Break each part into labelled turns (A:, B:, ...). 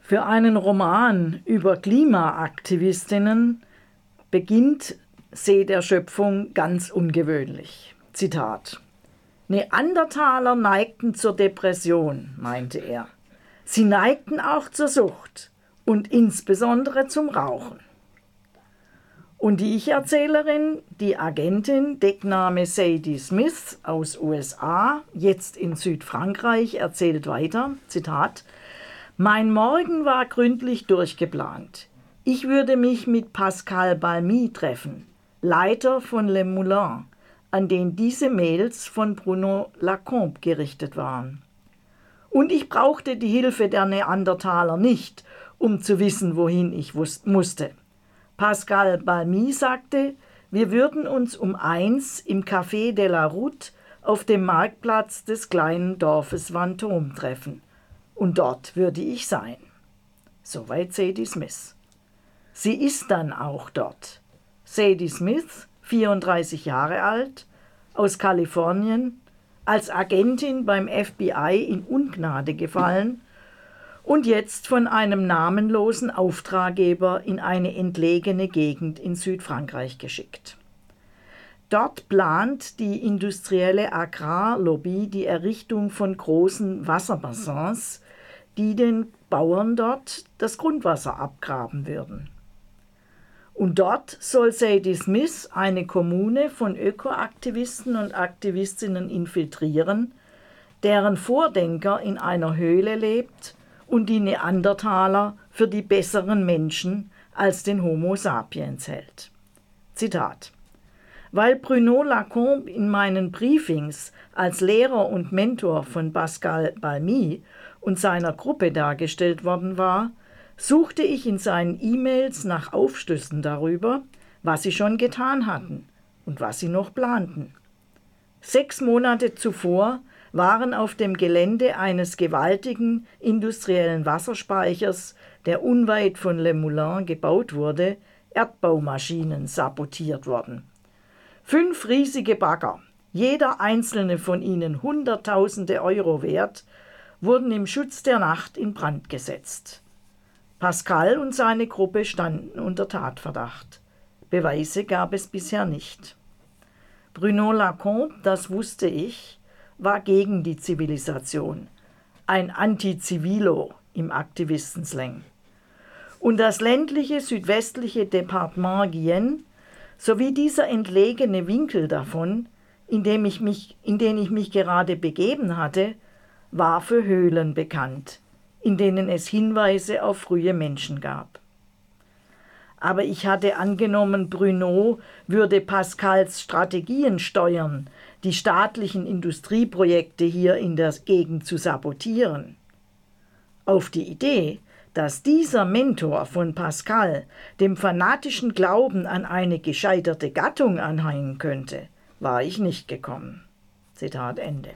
A: Für einen Roman über Klimaaktivistinnen beginnt See der Schöpfung ganz ungewöhnlich. Zitat: Neandertaler neigten zur Depression, meinte er. Sie neigten auch zur Sucht und insbesondere zum Rauchen. Und die Ich-Erzählerin, die Agentin, Deckname Sadie Smith aus USA, jetzt in Südfrankreich, erzählt weiter, Zitat: Mein Morgen war gründlich durchgeplant. Ich würde mich mit Pascal Balmy treffen, Leiter von Le Moulin, an den diese Mails von Bruno Lacombe gerichtet waren. Und ich brauchte die Hilfe der Neandertaler nicht, um zu wissen, wohin ich musste. Pascal Balmy sagte, wir würden uns um 1 im Café de la Route auf dem Marktplatz des kleinen Dorfes Vanthome treffen. Und dort würde ich sein. Soweit Sadie Smith. Sie ist dann auch dort. Sadie Smith, 34 Jahre alt, aus Kalifornien, als Agentin beim FBI in Ungnade gefallen und jetzt von einem namenlosen Auftraggeber in eine entlegene Gegend in Südfrankreich geschickt. Dort plant die industrielle Agrarlobby die Errichtung von großen Wasserbassins, die den Bauern dort das Grundwasser abgraben würden. Und dort soll Sadie Smith eine Kommune von Ökoaktivisten und Aktivistinnen infiltrieren, deren Vordenker in einer Höhle lebt und die Neandertaler für die besseren Menschen als den Homo sapiens hält. Zitat: Weil Bruno Lacombe in meinen Briefings als Lehrer und Mentor von Pascal Balmy und seiner Gruppe dargestellt worden war, suchte ich in seinen E-Mails nach Aufschlüssen darüber, was sie schon getan hatten und was sie noch planten. 6 Monate zuvor waren auf dem Gelände eines gewaltigen industriellen Wasserspeichers, der unweit von Le Moulin gebaut wurde, Erdbaumaschinen sabotiert worden. 5 riesige Bagger, jeder einzelne von ihnen Hunderttausende Euro wert, wurden im Schutz der Nacht in Brand gesetzt. Pascal und seine Gruppe standen unter Tatverdacht. Beweise gab es bisher nicht. Bruno Lacombe, das wusste ich, war gegen die Zivilisation, ein Anti-Civilo im Aktivistenslang. Und das ländliche südwestliche Departement Guyenne sowie dieser entlegene Winkel davon, in den ich mich gerade begeben hatte, war für Höhlen bekannt, in denen es Hinweise auf frühe Menschen gab. Aber ich hatte angenommen, Bruno würde Pascals Strategien steuern, die staatlichen Industrieprojekte hier in der Gegend zu sabotieren. Auf die Idee, dass dieser Mentor von Pascal dem fanatischen Glauben an eine gescheiterte Gattung anhängen könnte, war ich nicht gekommen. Zitat Ende.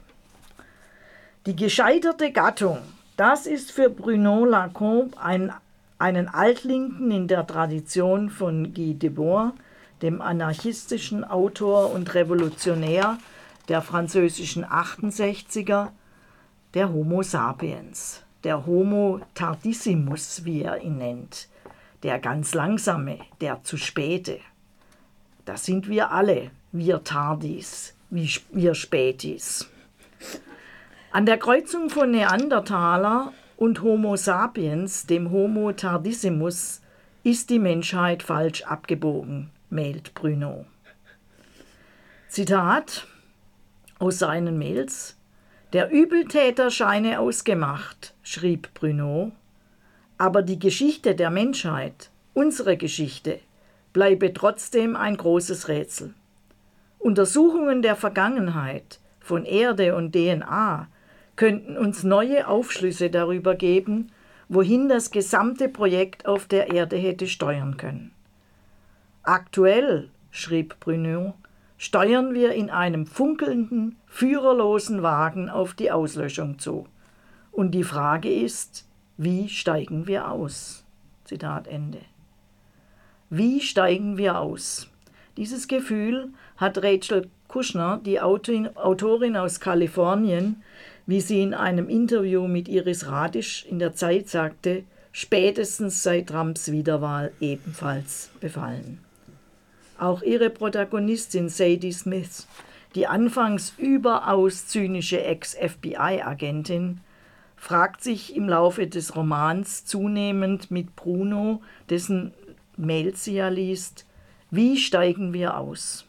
A: Die gescheiterte Gattung, das ist für Bruno Lacombe einen Altlinken in der Tradition von Guy Debord, dem anarchistischen Autor und Revolutionär der französischen 68er, der Homo sapiens, der Homo tardissimus, wie er ihn nennt, der ganz langsame, der zu späte. Das sind wir alle, wir Tardis, wir Spätis. An der Kreuzung von Neandertaler und Homo sapiens, dem Homo tardissimus, ist die Menschheit falsch abgebogen, mailt Bruno. Zitat aus seinen Mails: Der Übeltäter scheine ausgemacht, schrieb Bruno, aber die Geschichte der Menschheit, unsere Geschichte, bleibe trotzdem ein großes Rätsel. Untersuchungen der Vergangenheit von Erde und DNA könnten uns neue Aufschlüsse darüber geben, wohin das gesamte Projekt auf der Erde hätte steuern können. Aktuell, schrieb Bruno, steuern wir in einem funkelnden, führerlosen Wagen auf die Auslöschung zu. Und die Frage ist, wie steigen wir aus? Zitat Ende. Wie steigen wir aus? Dieses Gefühl hat Rachel Kushner, die Autorin aus Kalifornien, wie sie in einem Interview mit Iris Radisch in der Zeit sagte, spätestens seit Trumps Wiederwahl ebenfalls befallen. Auch ihre Protagonistin Sadie Smith, die anfangs überaus zynische Ex-FBI-Agentin, fragt sich im Laufe des Romans zunehmend mit Bruno, dessen Mails sie ja liest, wie steigen wir aus?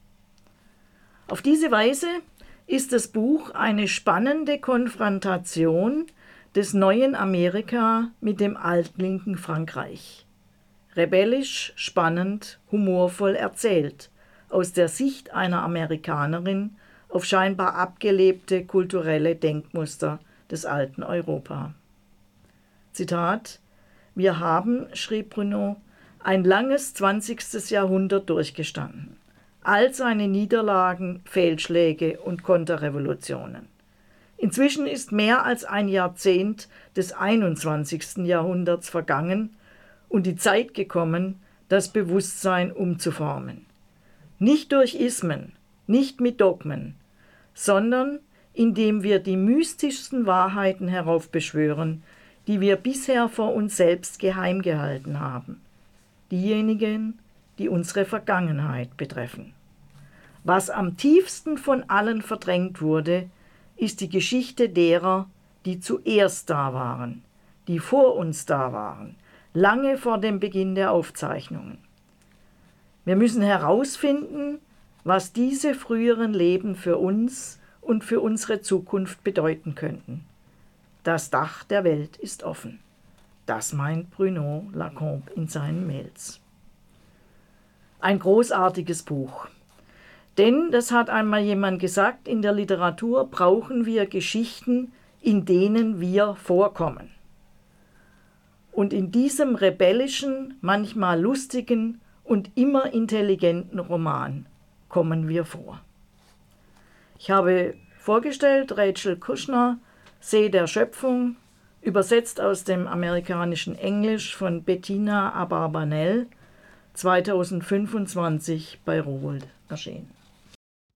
A: Auf diese Weise ist das Buch eine spannende Konfrontation des neuen Amerika mit dem altlinken Frankreich. Rebellisch, spannend, humorvoll erzählt, aus der Sicht einer Amerikanerin auf scheinbar abgelebte kulturelle Denkmuster des alten Europa. Zitat: Wir haben, schrieb Bruno, ein langes 20. Jahrhundert durchgestanden. All seine Niederlagen, Fehlschläge und Konterrevolutionen. Inzwischen ist mehr als ein Jahrzehnt des 21. Jahrhunderts vergangen und die Zeit gekommen, das Bewusstsein umzuformen. Nicht durch Ismen, nicht mit Dogmen, sondern indem wir die mystischsten Wahrheiten heraufbeschwören, die wir bisher vor uns selbst geheim gehalten haben. Diejenigen, die unsere Vergangenheit betreffen. Was am tiefsten von allen verdrängt wurde, ist die Geschichte derer, die zuerst da waren, die vor uns da waren, lange vor dem Beginn der Aufzeichnungen. Wir müssen herausfinden, was diese früheren Leben für uns und für unsere Zukunft bedeuten könnten. Das Dach der Welt ist offen. Das meint Bruno Lacombe in seinen Mails. Ein großartiges Buch. Denn, das hat einmal jemand gesagt, in der Literatur brauchen wir Geschichten, in denen wir vorkommen. Und in diesem rebellischen, manchmal lustigen und immer intelligenten Roman kommen wir vor. Ich habe vorgestellt Rachel Kushner, See der Schöpfung, übersetzt aus dem amerikanischen Englisch von Bettina Abarbanel, 2025 bei Rowohlt erschienen.